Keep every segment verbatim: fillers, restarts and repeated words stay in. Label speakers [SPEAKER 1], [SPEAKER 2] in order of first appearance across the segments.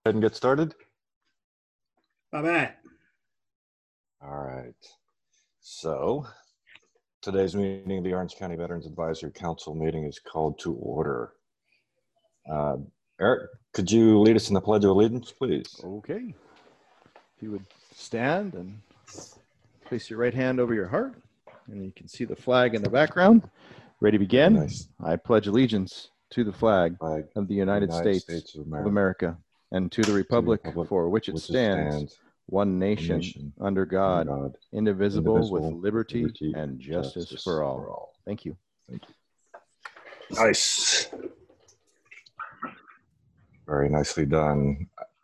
[SPEAKER 1] and get started?
[SPEAKER 2] Bye-bye.
[SPEAKER 1] All right. So today's meeting of the Orange County Veterans Advisory Council meeting is called to order. Uh, Eric, could you lead us in the Pledge of Allegiance, please?
[SPEAKER 3] Okay. If you would stand and place your right hand over your heart, and you can see the flag in the background. Ready to begin?
[SPEAKER 1] Nice.
[SPEAKER 3] I pledge allegiance to the flag
[SPEAKER 1] Flag
[SPEAKER 3] of the United,
[SPEAKER 1] United
[SPEAKER 3] States,
[SPEAKER 1] States of
[SPEAKER 3] of
[SPEAKER 1] America,
[SPEAKER 3] America, and to the republic,
[SPEAKER 1] republic
[SPEAKER 3] for which it
[SPEAKER 1] which it
[SPEAKER 3] stands,
[SPEAKER 1] stands,
[SPEAKER 3] one nation,
[SPEAKER 1] nation,
[SPEAKER 3] under God,
[SPEAKER 1] under God,
[SPEAKER 3] indivisible,
[SPEAKER 1] indivisible,
[SPEAKER 3] with liberty,
[SPEAKER 1] liberty,
[SPEAKER 3] and justice,
[SPEAKER 1] justice
[SPEAKER 3] for all.
[SPEAKER 1] for all.
[SPEAKER 3] Thank you.
[SPEAKER 1] Thank you. Nice. Very nicely done.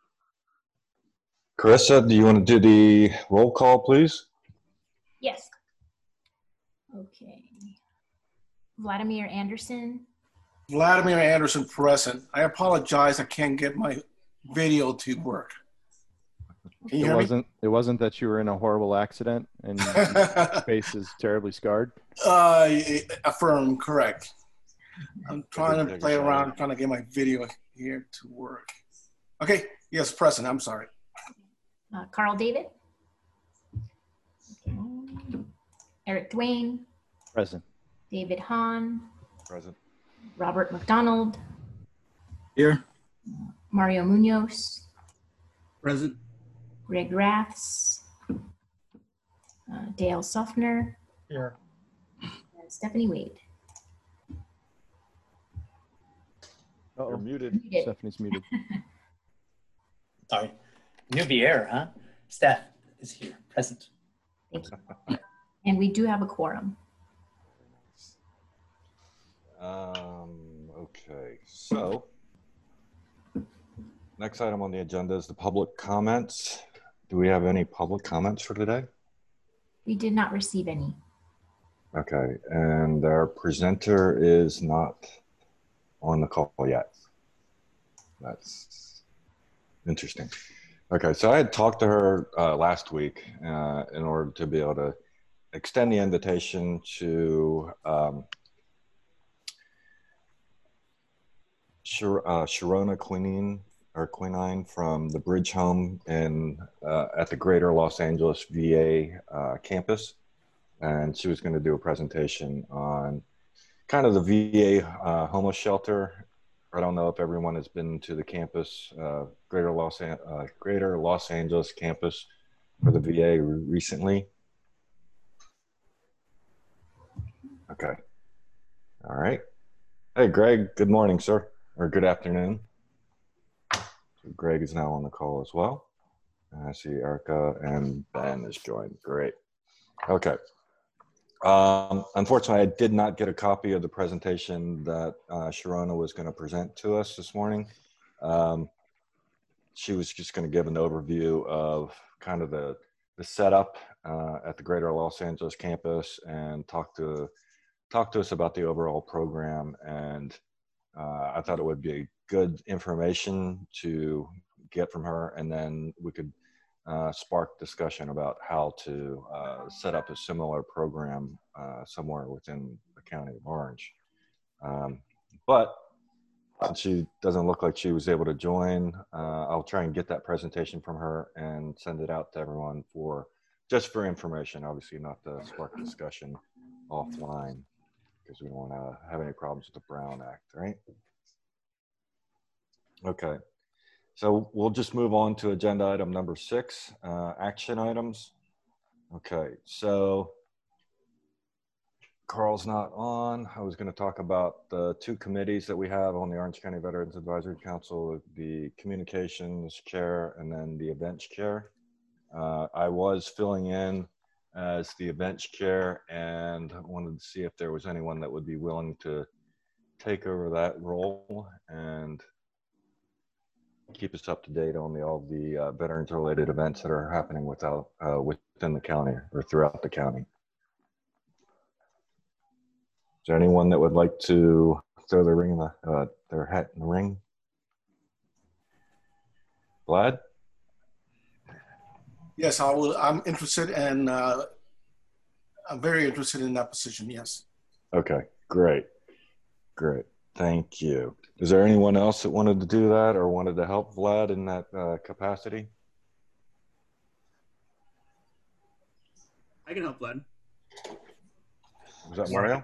[SPEAKER 1] Carissa, do you want to do the roll call, please?
[SPEAKER 4] Yes. Okay. Vladimir Anderson.
[SPEAKER 2] Vladimir Anderson present. I apologize. I can't get my video to work. Can you
[SPEAKER 3] It
[SPEAKER 2] hear
[SPEAKER 3] wasn't. It wasn't that you were in a horrible accident and your face is terribly scarred.
[SPEAKER 2] me? Uh, affirm, correct. I'm trying
[SPEAKER 1] Take
[SPEAKER 2] to
[SPEAKER 1] a
[SPEAKER 2] play
[SPEAKER 1] shot.
[SPEAKER 2] around, trying to get my video here to work. Okay. Yes, present. I'm sorry.
[SPEAKER 4] Uh, Carl David. Okay. Eric Dwayne.
[SPEAKER 3] Present.
[SPEAKER 4] David Hahn.
[SPEAKER 1] Present.
[SPEAKER 4] Robert McDonald.
[SPEAKER 5] Here.
[SPEAKER 4] Mario Munoz.
[SPEAKER 5] Present.
[SPEAKER 4] Greg Raths. Uh, Dale Suffner.
[SPEAKER 5] Here.
[SPEAKER 4] And Stephanie Wade.
[SPEAKER 3] Uh-oh.
[SPEAKER 1] You're muted.
[SPEAKER 4] Muted.
[SPEAKER 3] Stephanie's muted.
[SPEAKER 5] Sorry. Nubier, huh? Steph is here, present.
[SPEAKER 4] Thank you. And we do have a quorum.
[SPEAKER 1] Um, okay, so next item on the agenda is the public comments. Do we have any public comments for today?
[SPEAKER 4] We did not receive any.
[SPEAKER 1] Okay, and our presenter is not on the call yet. That's interesting. Okay, so I had talked to her uh, last week uh, in order to be able to extend the invitation to um, Shir uh, Sharona Quinine or Quinine from the Bridge Home in uh, at the Greater Los Angeles V A uh, campus, and she was going to do a presentation on kind of the V A uh, homeless shelter. I don't know if everyone has been to the campus, uh, Greater Los An uh, Greater Los Angeles campus for the V A re recently. Okay. All right. Hey, Greg. Good morning, sir, or good afternoon. So Greg is now on the call as well. I see Erica and Ben has joined. Great. Okay. Um, unfortunately, I did not get a copy of the presentation that uh, Sharona was going to present to us this morning. Um, she was just going to give an overview of kind of the, the setup uh, at the Greater Los Angeles campus and talk to, talk to us about the overall program. And uh, I thought it would be good information to get from her, and then we could Uh, spark discussion about how to uh, set up a similar program uh, somewhere within the county of Orange. Um, but since she doesn't look like she was able to join, uh, I'll try and get that presentation from her and send it out to everyone for just for information, obviously not to spark discussion offline, because we don't want to have any problems with the Brown Act, right? Okay. So we'll just move on to agenda item number six, uh, action items. Okay, so Carl's not on. I was going to talk about the two committees that we have on the Orange County Veterans Advisory Council, the communications chair and then the events chair. Uh, I was filling in as the events chair and wanted to see if there was anyone that would be willing to take over that role and keep us up to date on the, all the uh, veterans related events that are happening without, uh, within the county or throughout the county. Is there anyone that would like to throw their ring in the, uh, their hat in the ring? Vlad?
[SPEAKER 2] Yes, I will. I'm interested and uh, I'm very interested in that position. Yes.
[SPEAKER 1] Okay, great, great. Thank you. Is there anyone else that wanted to do that or wanted to help Vlad in that uh, capacity?
[SPEAKER 6] I can help Vlad.
[SPEAKER 1] Was that Mario?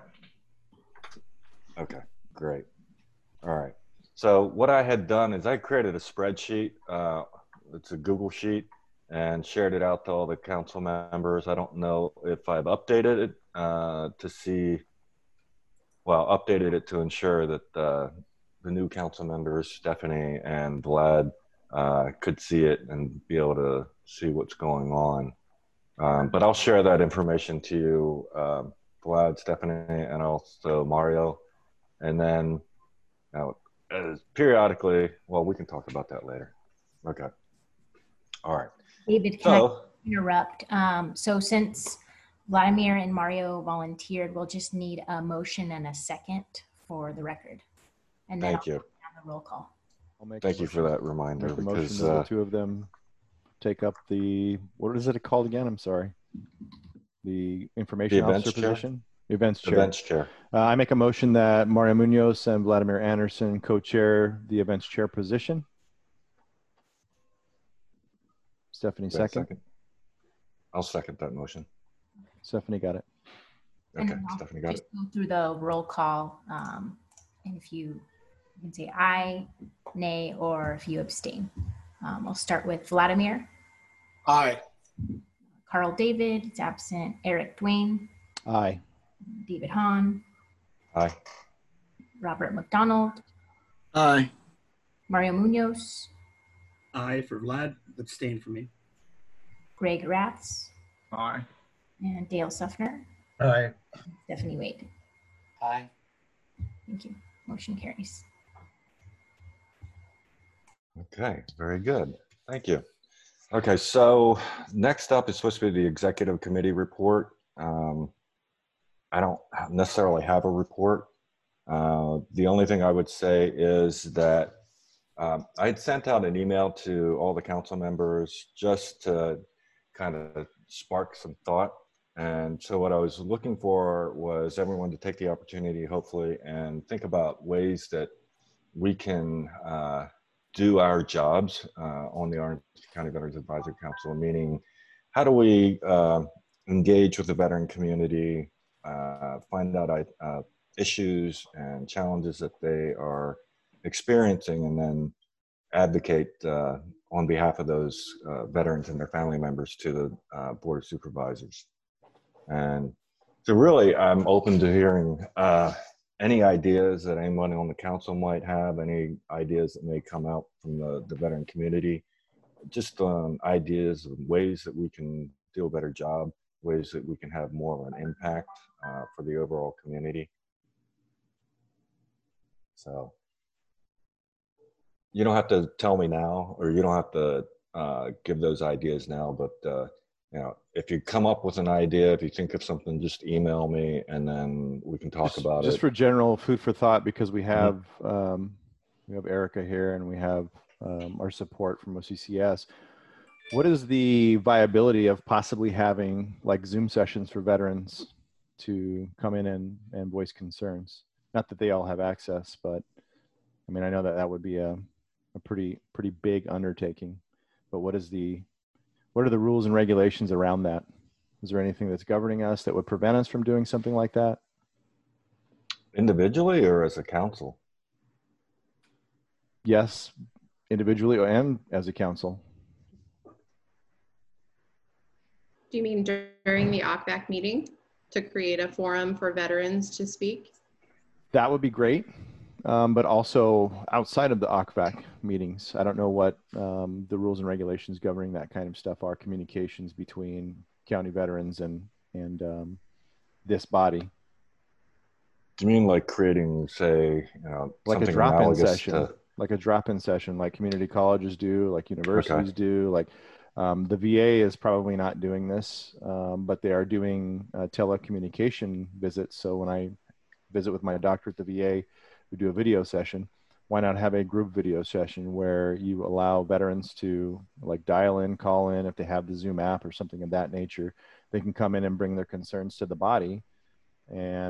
[SPEAKER 1] Okay, great. All right. So what I had done is I created a spreadsheet. Uh, it's a Google sheet and shared it out to all the council members. I don't know if I've updated it uh, to see, well, updated it to ensure that uh, the new council members, Stephanie and Vlad, uh, could see it and be able to see what's going on. Um, but I'll share that information to you, uh, Vlad, Stephanie, and also Mario. And then now, uh, periodically, well, we can talk about that later. Okay. All right.
[SPEAKER 4] David, can
[SPEAKER 1] So,
[SPEAKER 4] I interrupt? Um, so since Vladimir and Mario volunteered, we'll just need a motion and a second for the record. And then
[SPEAKER 1] thank
[SPEAKER 4] I'll
[SPEAKER 1] you.
[SPEAKER 4] have a roll call.
[SPEAKER 3] I'll make a
[SPEAKER 1] Thank you for
[SPEAKER 3] motion-
[SPEAKER 1] that reminder
[SPEAKER 3] Make a motion
[SPEAKER 1] because
[SPEAKER 3] that the
[SPEAKER 1] uh,
[SPEAKER 3] two of them take up the, what is it called again? I'm sorry. The information
[SPEAKER 1] The events
[SPEAKER 3] officer
[SPEAKER 1] chair?
[SPEAKER 3] position? Events
[SPEAKER 1] the
[SPEAKER 3] chair.
[SPEAKER 1] bench chair.
[SPEAKER 3] Uh, I make a motion that Mario Munoz and Vladimir Anderson co-chair the events chair position. Stephanie
[SPEAKER 1] Is that a
[SPEAKER 3] second.
[SPEAKER 1] I'll second that motion.
[SPEAKER 3] Stephanie got it.
[SPEAKER 4] And
[SPEAKER 1] Okay,
[SPEAKER 4] then I'll
[SPEAKER 1] Stephanie got
[SPEAKER 4] just
[SPEAKER 1] it.
[SPEAKER 4] go through the roll call. Um, and if you, you can say aye, nay, or if you abstain. Um, I'll start with Vladimir.
[SPEAKER 2] Aye.
[SPEAKER 4] Carl David is absent. Eric Dwayne,
[SPEAKER 3] Aye.
[SPEAKER 4] David Hahn,
[SPEAKER 1] Aye.
[SPEAKER 4] Robert McDonald,
[SPEAKER 2] Aye.
[SPEAKER 4] Mario Munoz,
[SPEAKER 6] Aye for Vlad, abstain for me.
[SPEAKER 4] Greg Raths,
[SPEAKER 7] Aye.
[SPEAKER 4] and Dale Suffner,
[SPEAKER 7] Aye.
[SPEAKER 4] Stephanie Wade.
[SPEAKER 5] Aye.
[SPEAKER 4] Thank you. Motion carries.
[SPEAKER 1] Okay, very good. Thank you. Okay, so next up is supposed to be the executive committee report. Um, I don't necessarily have a report. Uh, the only thing I would say is that um, I'd sent out an email to all the council members just to kind of spark some thought. And so what I was looking for was everyone to take the opportunity, hopefully, and think about ways that we can uh, do our jobs uh, on the Orange County Veterans Advisory Council, meaning how do we uh, engage with the veteran community, uh, find out uh, issues and challenges that they are experiencing, and then advocate uh, on behalf of those uh, veterans and their family members to the uh, Board of Supervisors. And so really, I'm open to hearing uh, any ideas that anyone on the council might have, any ideas that may come out from the, the veteran community, just um, ideas and ways that we can do a better job, ways that we can have more of an impact uh, for the overall community. So you don't have to tell me now, or you don't have to uh, give those ideas now, but uh, you know, if you come up with an idea, if you think of something, just email me and then we can talk
[SPEAKER 3] just,
[SPEAKER 1] about
[SPEAKER 3] just
[SPEAKER 1] it.
[SPEAKER 3] for general food for thought, because we have um, we have Erica here and we have um, our support from O C C S. What is the viability of possibly having like Zoom sessions for veterans to come in and, and voice concerns? Not that they all have access, but I mean, I know that that would be a, a pretty pretty big undertaking. But what is the what are the rules and regulations around that? Is there anything that's governing us that would prevent us from doing something like that?
[SPEAKER 1] Individually or as a council?
[SPEAKER 3] Yes, individually and as a council.
[SPEAKER 8] Do you mean during the O C V A C meeting to create a forum for veterans to speak?
[SPEAKER 3] That would be great. Um, but also outside of the O C V A C meetings. I don't know what um, the rules and regulations governing that kind of stuff are, communications between county veterans and, and um, this body.
[SPEAKER 1] Do you mean like creating, say, you know,
[SPEAKER 3] Like a
[SPEAKER 1] something
[SPEAKER 3] drop-in
[SPEAKER 1] analogous
[SPEAKER 3] session,
[SPEAKER 1] to,
[SPEAKER 3] like a drop-in session, like community colleges do, like universities
[SPEAKER 1] Okay.
[SPEAKER 3] do, like um, the V A is probably not doing this, um, but they are doing uh, telecommunication visits. So when I visit with my doctor at the V A, we do a video session. Why not have a group video session where you allow veterans to like dial in, call in if they have the Zoom app or something of that nature. They can come in and bring their concerns to the body, and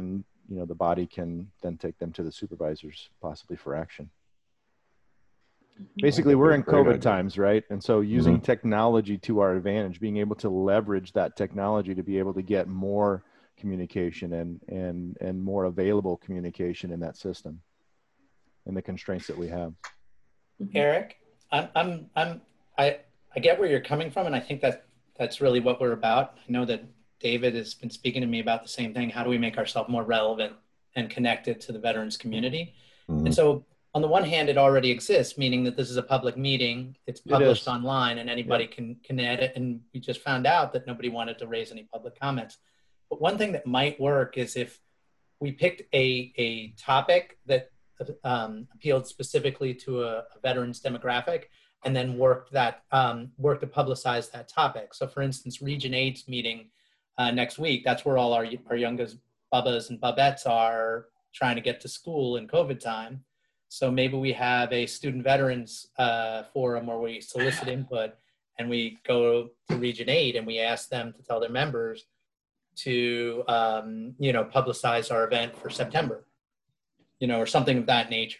[SPEAKER 3] you know, the body can then take them to the supervisors possibly for action. Basically, we're in
[SPEAKER 1] Great
[SPEAKER 3] COVID
[SPEAKER 1] idea.
[SPEAKER 3] times, right? And so using technology to our advantage, being able to leverage that technology to be able to get more communication and and and more available communication in that system and the constraints that we have.
[SPEAKER 5] Eric, I'm, I'm, I'm, I, I get where you're coming from, and I think that that's really what we're about. I know that David has been speaking to me about the same thing. How do we make ourselves more relevant and connected to the veterans community?
[SPEAKER 1] Mhm.
[SPEAKER 5] And so on the one hand, it already exists, meaning that this is a public meeting. It's published
[SPEAKER 3] is.
[SPEAKER 5] online and anybody
[SPEAKER 3] Yeah.
[SPEAKER 5] can, can edit. And we just found out that nobody wanted to raise any public comments. But one thing that might work is if we picked a, a topic that um, appealed specifically to a, a veterans demographic, and then worked that um, work to publicize that topic. So, for instance, Region eight's meeting uh, next week. That's where all our our youngest bubbas and bubettes are trying to get to school in COVID time. So maybe we have a student veterans uh, forum where we solicit input, and we go to Region eight and we ask them to tell their members to um, you know publicize our event for September. You know, or something of that nature.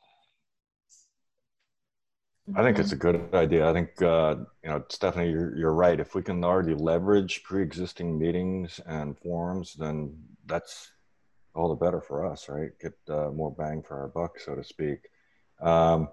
[SPEAKER 1] I think it's a good idea. I think, uh, you know, Stephanie, you're, you're right. If we can already leverage pre-existing meetings and forums, then that's all the better for us, right? Get uh, more bang for our buck, so to speak. Um,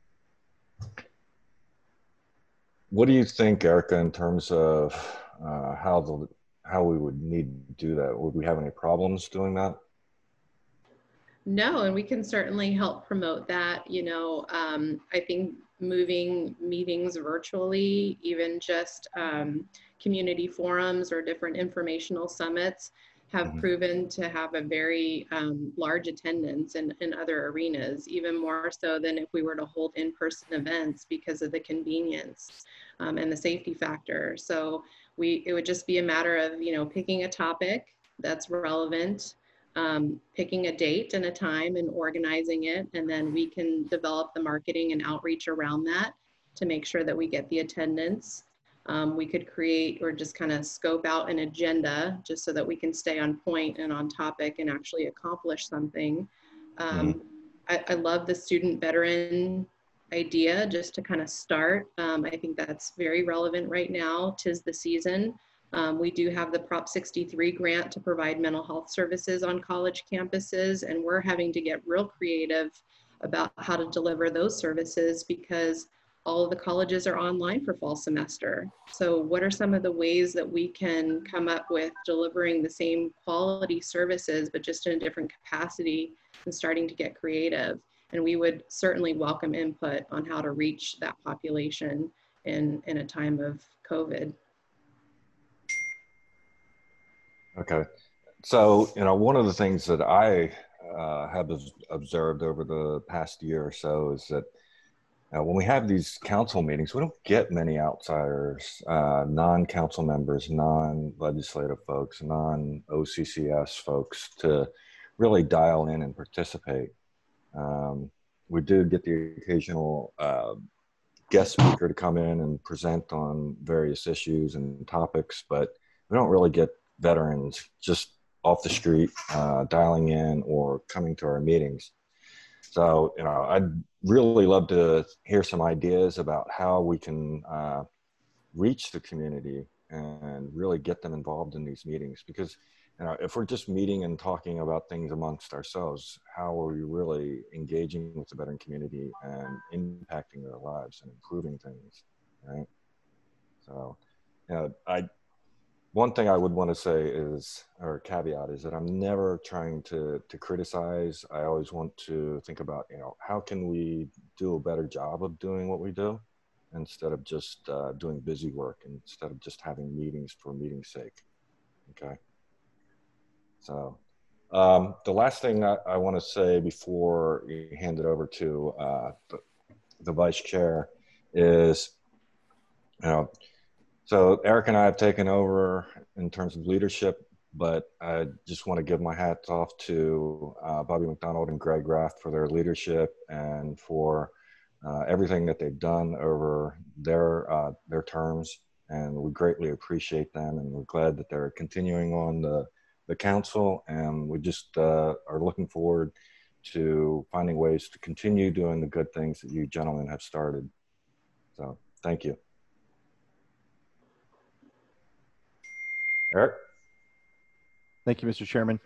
[SPEAKER 1] what do you think, Erica, in terms of uh, how the how we would need to do that? Would we have any problems doing that?
[SPEAKER 8] No, and we can certainly help promote that. You know, um, I think moving meetings virtually, even just um, community forums or different informational summits, have
[SPEAKER 1] Mhm.
[SPEAKER 8] proven to have a very um, large attendance in, in other arenas, even more so than if we were to hold in-person events because of the convenience um, and the safety factor. So we, it would just be a matter of, you know, picking a topic that's relevant, um, picking a date and a time and organizing it, and then we can develop the marketing and outreach around that to make sure that we get the attendance. Um, we could create or just kind of scope out an agenda just so that we can stay on point and on topic and actually accomplish something. Um, I, I love the student veteran idea just to kind of start. Um, I think that's very relevant right now. 'Tis the season. Um, we do have the Prop sixty-three grant to provide mental health services on college campuses, and we're having to get real creative about how to deliver those services because all of the colleges are online for fall semester. So what are some of the ways that we can come up with delivering the same quality services, but just in a different capacity and starting to get creative? And we would certainly welcome input on how to reach that population in, in a time of COVID.
[SPEAKER 1] Okay. So, you know, one of the things that I uh, have observed over the past year or so is that uh, when we have these council meetings, we don't get many outsiders, uh, non-council members, non-legislative folks, non-O C C S folks to really dial in and participate. Um, we do get the occasional uh, guest speaker to come in and present on various issues and topics, but we don't really get veterans just off the street uh, dialing in or coming to our meetings. So, you know, I'd really love to hear some ideas about how we can uh, reach the community and really get them involved in these meetings. Because, you know, if we're just meeting and talking about things amongst ourselves, how are we really engaging with the veteran community and impacting their lives and improving things, right? So, you know, I, one thing I would want to say is, or caveat, is that I'm never trying to, to criticize. I always want to think about, you know, how can we do a better job of doing what we do instead of just uh, doing busy work, instead of just having meetings for meeting's sake. Okay. So um, the last thing I, I want to say before you hand it over to uh, the, the vice chair is, you know, so Eric and I have taken over in terms of leadership, but I just want to give my hats off to uh, Bobby McDonald and Greg Raft for their leadership and for uh, everything that they've done over their uh, their terms. And we greatly appreciate them, and we're glad that they're continuing on the the council, and we just uh, are looking forward to finding ways to continue doing the good things that you gentlemen have started. So thank you. Eric?
[SPEAKER 3] Thank you, Mister Chairman.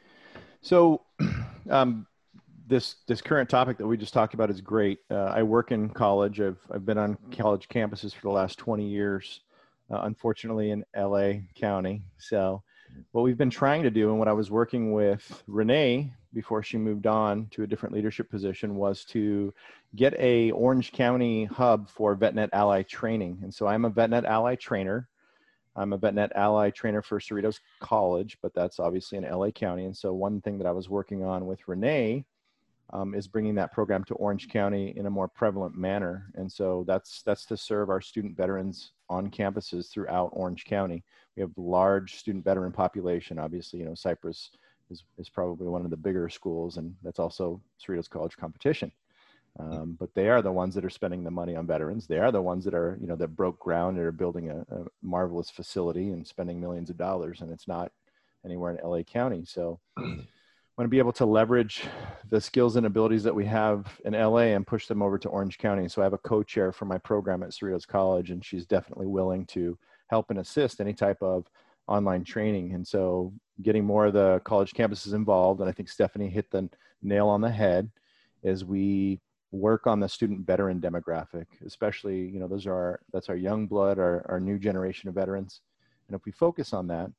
[SPEAKER 3] So um, this this current topic that we just talked about is great. Uh, I work in college. I've, I've been on college campuses for the last twenty years, uh, unfortunately in L A County. So what we've been trying to do, and what I was working with Renee before she moved on to a different leadership position, was to get a Orange County hub for VetNet Ally training. And so I'm a VetNet Ally trainer. I'm a VetNet Ally trainer for Cerritos College, but that's obviously in L A County. And so one thing that I was working on with Renee um, is bringing that program to Orange County in a more prevalent manner. And so that's that's to serve our student veterans on campuses throughout Orange County. We have a large student veteran population. Obviously, you know, Cypress is, is probably one of the bigger schools, and that's also Cerritos College competition. Um, but they are the ones that are spending the money on veterans. They are the ones that are, you know, that broke ground and are building a, a marvelous facility and spending millions of dollars, and it's not anywhere in L A County. So I want to be able to leverage the skills and abilities that we have in L A and push them over to Orange County. So I have a co-chair for my program at Cerritos College, and she's definitely willing to help and assist any type of online training. And so getting more of the college campuses involved, and I think Stephanie hit the nail on the head, as we work on the student veteran demographic, especially, you know, those are our, that's our young blood, our, our new generation of veterans. And if we focus on that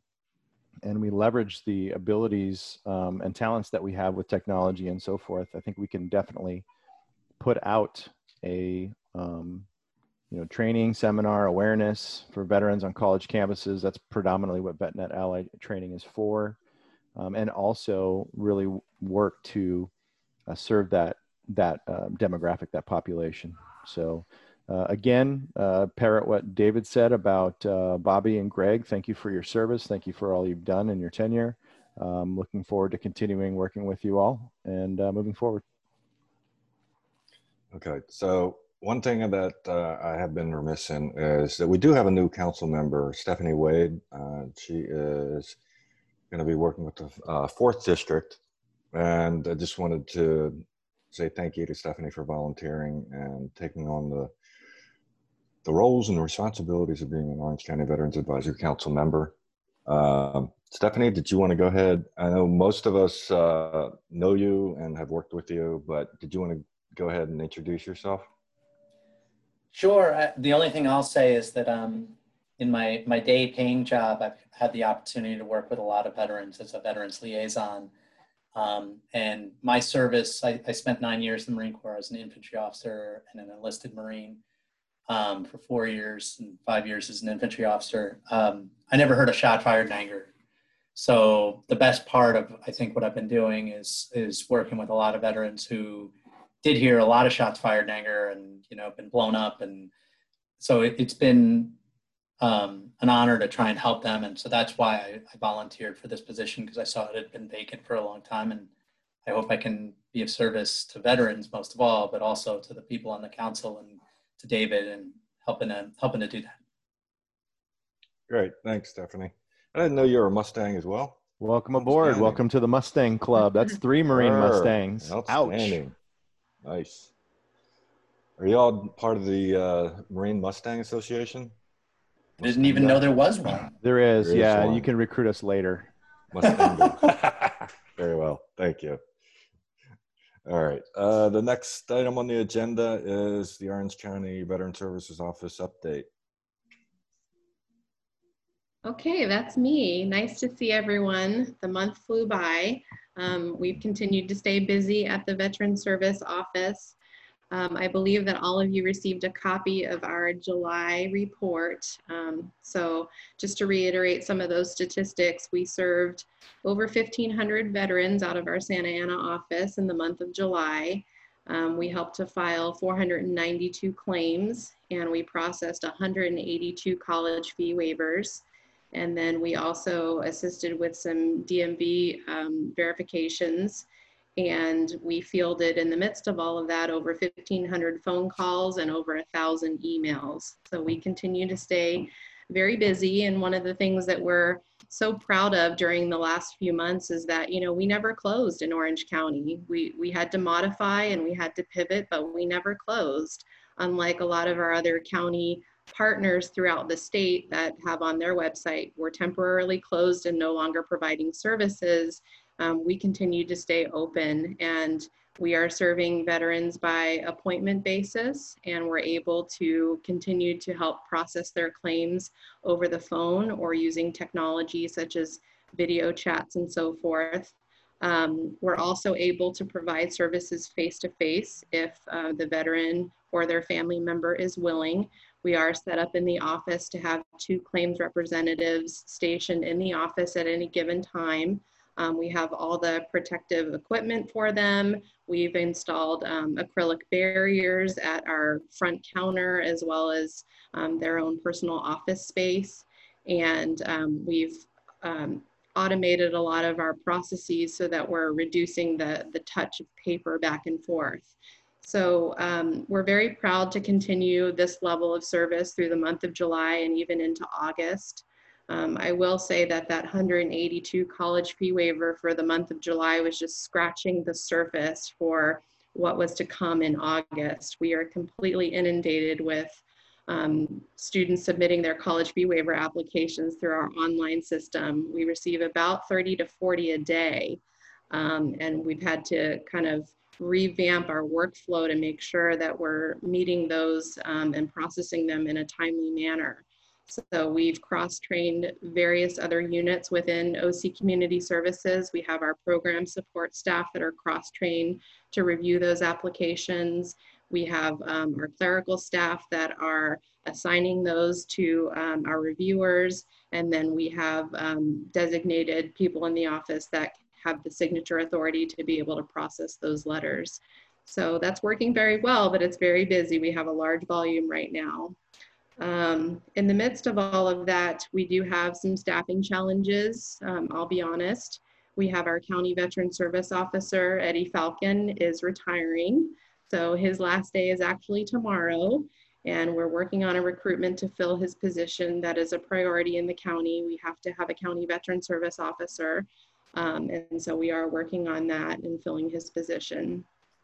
[SPEAKER 3] and we leverage the abilities um, and talents that we have with technology and so forth, I think we can definitely put out a, um, you know, training, seminar, awareness for veterans on college campuses. That's predominantly what VetNet Ally training is for. Um, and also really work to uh, serve that that uh, demographic, that population. So uh, again, uh, parrot what David said about uh, Bobby and Greg. Thank you for your service. Thank you for all you've done in your tenure. Um, looking forward to continuing working with you all and uh, moving forward.
[SPEAKER 1] Okay, so one thing that uh, I have been remiss in is that we do have a new council member, Stephanie Wade. Uh, she is going to be working with the uh, fourth district, and I just wanted to say thank you to Stephanie for volunteering and taking on the the roles and responsibilities of being an Orange County Veterans Advisory Council member. Um, Stephanie, did you want to go ahead? I know most of us uh, know you and have worked with you, but did you want to go ahead and introduce yourself?
[SPEAKER 5] Sure. I, the only thing I'll say is that um, in my, my day paying job, I've had the opportunity to work with a lot of veterans as a veterans liaison. Um, and my service, I, I spent nine years in the Marine Corps as an infantry officer and an enlisted Marine um, for four years and five years as an infantry officer. Um, I never heard a shot fired in anger. So the best part of, I think, what I've been doing is, is working with a lot of veterans who did hear a lot of shots fired in anger and, you know, been blown up. And so it, it's been Um, an honor to try and help them. And so that's why I, I volunteered for this position, because I saw it had been vacant for a long time. And I hope I can be of service to veterans most of all, but also to the people on the council and to David, and helping to, helping to do that.
[SPEAKER 1] Great. Thanks, Stephanie. I didn't know you were a Mustang as well.
[SPEAKER 3] Welcome aboard. Welcome to the Mustang Club. That's three Marine
[SPEAKER 1] Sure.
[SPEAKER 3] Mustangs.
[SPEAKER 1] Outstanding. Ouch. Nice. Are you all part of the uh, Marine Mustang Association?
[SPEAKER 5] I didn't even know there was one.
[SPEAKER 3] There is,
[SPEAKER 1] There is
[SPEAKER 3] yeah.
[SPEAKER 1] one.
[SPEAKER 3] You can recruit us later.
[SPEAKER 1] Mustang. Very well. Thank you. All right. Uh, the next item on the agenda is the Orange County Veteran Services Office update.
[SPEAKER 8] Okay, that's me. Nice to see everyone. The month flew by. Um, we've continued to stay busy at the Veteran Service Office. Um, I believe that all of you received a copy of our July report. Um, so just to reiterate some of those statistics, we served over fifteen hundred veterans out of our Santa Ana office in the month of July. Um, we helped to file four hundred ninety-two claims, and we processed one hundred eighty-two college fee waivers. And then we also assisted with some D M V um, verifications. And we fielded, in the midst of all of that, over fifteen hundred phone calls and over a thousand emails. So we continue to stay very busy. And one of the things that we're so proud of during the last few months is that, you know, we never closed in Orange County. We, we had to modify and we had to pivot, but we never closed, unlike a lot of our other county partners throughout the state that have on their website, we're temporarily closed and no longer providing services. Um, we continue to stay open, and we are serving veterans by appointment basis, and we're able to continue to help process their claims over the phone or using technology such as video chats and so forth. Um, we're also able to provide services face-to-face if uh, the veteran or their family member is willing. We are set up in the office to have two claims representatives stationed in the office at any given time. Um, we have all the protective equipment for them. We've installed um, acrylic barriers at our front counter, as well as um, their own personal office space. And um, we've um, automated a lot of our processes so that we're reducing the, the touch of paper back and forth. So um, we're very proud to continue this level of service through the month of July and even into August. Um, I will say that that one hundred eighty-two college fee waiver for the month of July was just scratching the surface for what was to come in August. We are completely inundated with um, students submitting their college fee waiver applications through our online system. We receive about thirty to forty a day, um, and we've had to kind of revamp our workflow to make sure that we're meeting those um, and processing them in a timely manner. So we've cross-trained various other units within O C Community Services. We have our program support staff that are cross-trained to review those applications. We have um, our clerical staff that are assigning those to um, our reviewers. And then we have um, designated people in the office that have the signature authority to be able to process those letters. So that's working very well, but it's very busy. We have a large volume right now. Um, in the midst of all of that, we do have some staffing challenges. Um, I'll be honest. We have our County Veteran Service Officer, Eddie Falcon, is retiring. So his last day is actually tomorrow, and we're working on a recruitment to fill his position. That is a priority in the county. We have to have a County Veteran Service Officer. Um, and so we are working on that and filling his position.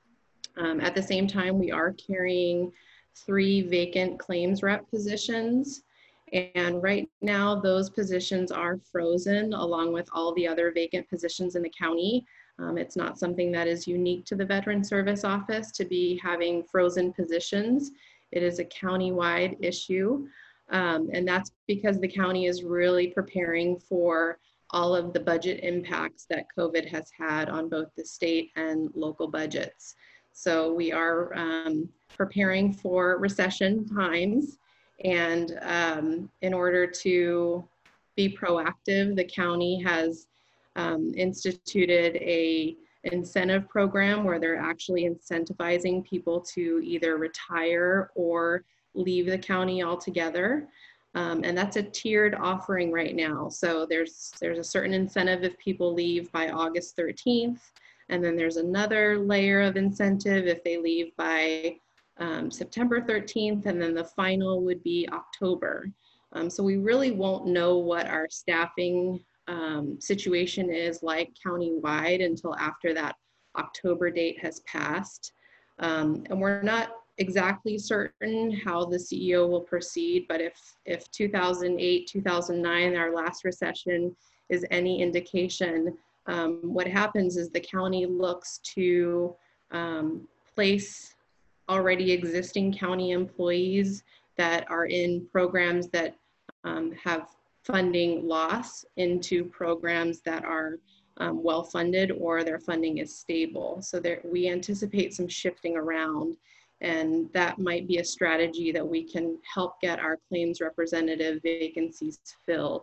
[SPEAKER 8] Um, at the same time, we are carrying three vacant claims rep positions. And right now, those positions are frozen along with all the other vacant positions in the county. Um, it's not something that is unique to the Veteran Service Office to be having frozen positions. It is a county-wide issue. Um, and that's because the county is really preparing for all of the budget impacts that COVID has had on both the state and local budgets. So we are um, preparing for recession times, and um, in order to be proactive, the county has um, instituted a incentive program where they're actually incentivizing people to either retire or leave the county altogether. Um, and that's a tiered offering right now. So there's, there's a certain incentive if people leave by August thirteenth. And then there's another layer of incentive if they leave by um, September thirteenth. And then the final would be October. Um, so we really won't know what our staffing um, situation is like countywide until after that October date has passed. Um, and we're not exactly certain how the C E O will proceed, but if, if two thousand eight, two thousand nine, our last recession is any indication, um, what happens is the county looks to um, place already existing county employees that are in programs that um, have funding loss into programs that are um, well-funded or their funding is stable. So there, we anticipate some shifting around. And that might be a strategy that we can help get our claims representative vacancies filled.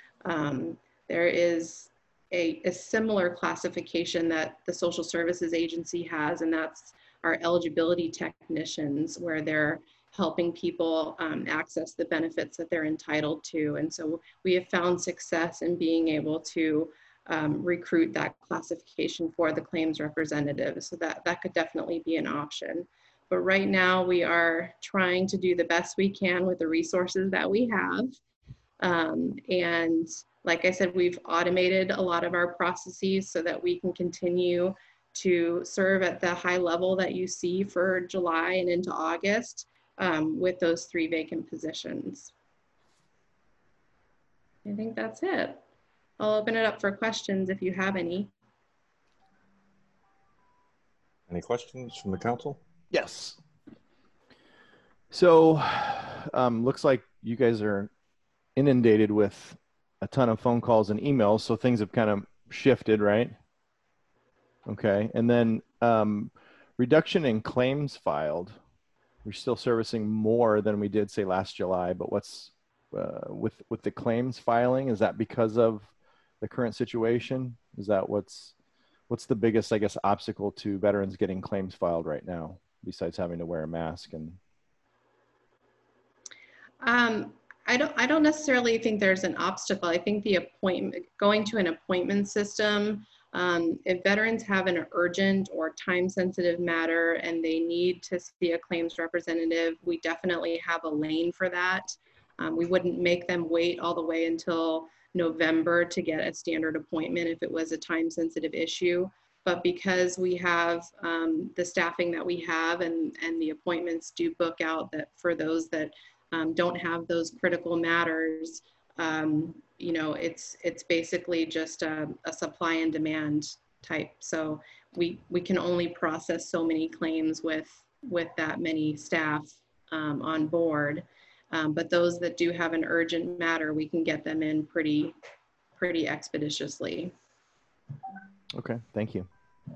[SPEAKER 8] Um, there is a, a similar classification that the Social Services Agency has, and that's our eligibility technicians, where they're helping people um, access the benefits that they're entitled to. And so we have found success in being able to um, recruit that classification for the claims representative. So that, that could definitely be an option. But right now we are trying to do the best we can with the resources that we have. Um, and like I said, we've automated a lot of our processes so that we can continue to serve at the high level that you see for July and into August um, with those three vacant positions. I think that's it. I'll open it up for questions if you have any.
[SPEAKER 1] Any questions from the council?
[SPEAKER 3] Yes. So, um, looks like you guys are inundated with a ton of phone calls and emails, so things have kind of shifted, right? Okay, and then um, reduction in claims filed. We're still servicing more than we did, say, last July, but what's uh, with with the claims filing? Is that because of the current situation? Is that what's what's the biggest, I guess, obstacle to veterans getting claims filed right now, besides having to wear a mask? And
[SPEAKER 8] um, I don't I don't necessarily think there's an obstacle. I think the appointment, going to an appointment system, um, if veterans have an urgent or time-sensitive matter and they need to see a claims representative, we definitely have a lane for that. Um, we wouldn't make them wait all the way until November to get a standard appointment if it was a time-sensitive issue. But because we have um, the staffing that we have and, and the appointments do book out that for those that um, don't have those critical matters, um, you know, it's it's basically just a, a supply and demand type. So we we can only process so many claims with with that many staff um, on board. Um, but those that do have an urgent matter, we can get them in pretty pretty expeditiously.
[SPEAKER 3] okay, thank you.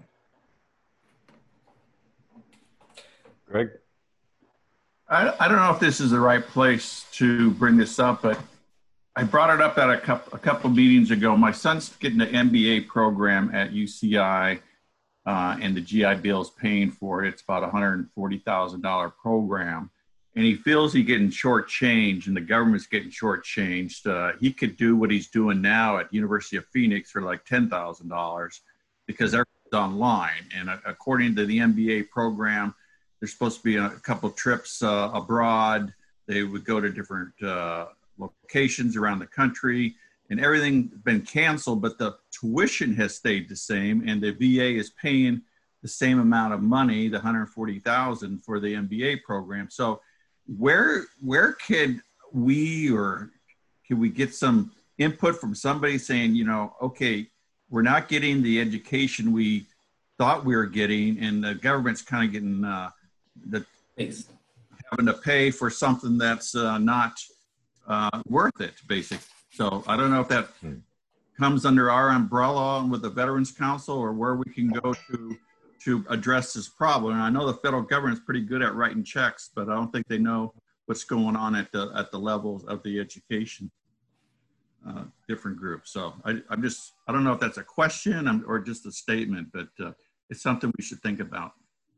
[SPEAKER 1] Greg?
[SPEAKER 7] I, I don't know if this is the right place to bring this up, but I brought it up at a couple, a couple meetings ago. My son's getting an M B A program at U C I, uh, and the G I Bill is paying for it. It's about a one hundred forty thousand dollar program. And he feels he's getting shortchanged and the government's getting shortchanged. Uh, he could do what he's doing now at University of Phoenix for like ten thousand dollars because everything's online. And uh, according to the M B A program, there's supposed to be a couple trips uh, abroad. They would go to different uh, locations around the country, and everything's been canceled, but the tuition has stayed the same, and the V A is paying the same amount of money, the one hundred forty thousand dollars for the M B A program. So where where could we, or can we get some input from somebody saying, you know, okay, we're not getting the education we thought we were getting, and the government's kind of getting uh, the having to pay for something that's uh, not uh, worth it, basically. So I don't know if that hmm. comes under our umbrella with the Veterans Council, or where we can go to to address this problem. And I know the federal government is pretty good at writing checks, but I don't think they know what's going on at the at the levels of the education uh, different groups. So I, I'm just, I don't know if that's a question or just a statement, but uh, it's something we should think about.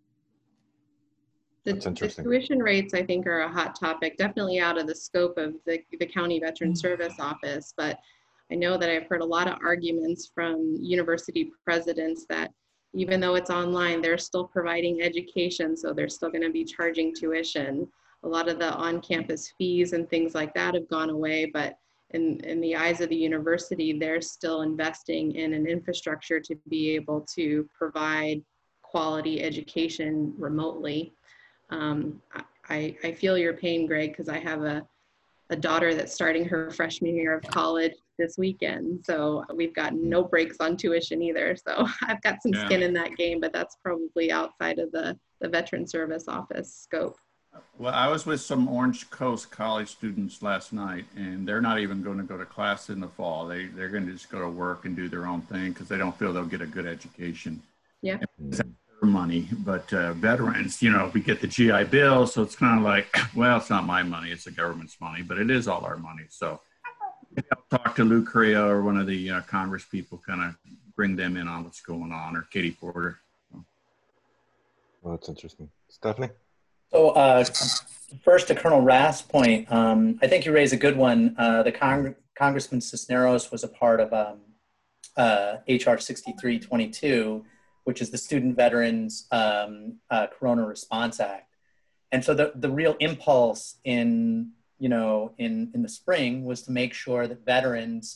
[SPEAKER 8] The,
[SPEAKER 1] That's interesting.
[SPEAKER 8] The tuition rates, I think, are a hot topic, definitely out of the scope of the, the County Veteran Service Office. But I know that I've heard a lot of arguments from university presidents that even though it's online, they're still providing education, so they're still going to be charging tuition. A lot of the on-campus fees and things like that have gone away, but in, in the eyes of the university, they're still investing in an infrastructure to be able to provide quality education remotely. Um, I, I feel your pain, Greg, because I have a, a daughter that's starting her freshman year of college this weekend. So we've got no breaks on tuition either. So I've got some yeah. skin in that game, but that's probably outside of the, the Veteran Service Office scope.
[SPEAKER 7] Well, I was with some Orange Coast College students last night, and they're not even going to go to class in the fall. They, they're going to just go to work and do their own thing because they don't feel they'll get a good education.
[SPEAKER 8] Yeah.
[SPEAKER 7] Money, but uh, veterans, you know, we get the G I Bill, so it's kind of like, well, it's not my money, it's the government's money, but it is all our money. So I'll talk to Lou Correa or one of the uh, Congress people, kind of bring them in on what's going on, or Katie Porter. So.
[SPEAKER 1] Well, that's interesting. Stephanie?
[SPEAKER 5] So uh, first to Colonel Rath's point, um, I think you raised a good one. Uh, the Cong Congressman Cisneros was a part of um, uh, H R sixty-three twenty-two, which is the Student Veterans um, uh, Corona Response Act. And so the, the real impulse in you know, in, in the spring was to make sure that veterans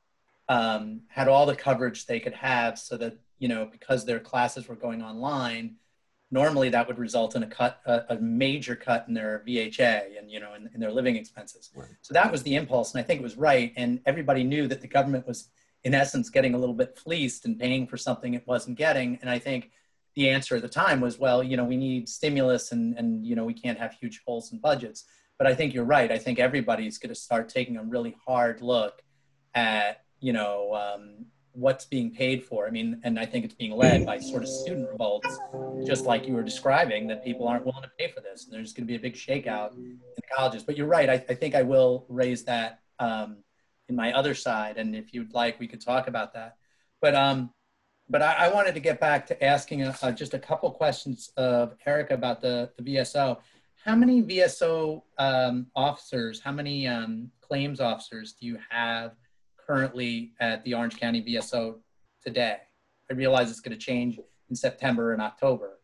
[SPEAKER 5] um, had all the coverage they could have so that, you know, because their classes were going online, normally that would result in a cut, a, a major cut in their V H A and, you know, in, in their living expenses. Right. So that was the impulse, and I think it was right. And everybody knew that the government was, in essence, getting a little bit fleeced and paying for something it wasn't getting. And I think the answer at the time was, well, you know, we need stimulus and, and you know, we can't have huge holes in budgets. But I think you're right. I think everybody's going to start taking a really hard look at, you know, um, what's being paid for. I mean, and I think it's being led by sort of student revolts, just like you were describing, that people aren't willing to pay for this. And there's going to be a big shakeout in the colleges. But you're right. I, I think I will raise that um, in my other side. And if you'd like, we could talk about that. But um, but I, I wanted to get back to asking a, a, just a couple questions of Erica about the, the V S O. How many V S O um, officers, how many um, claims officers do you have currently at the Orange County V S O today? I realize it's going to change in September and October.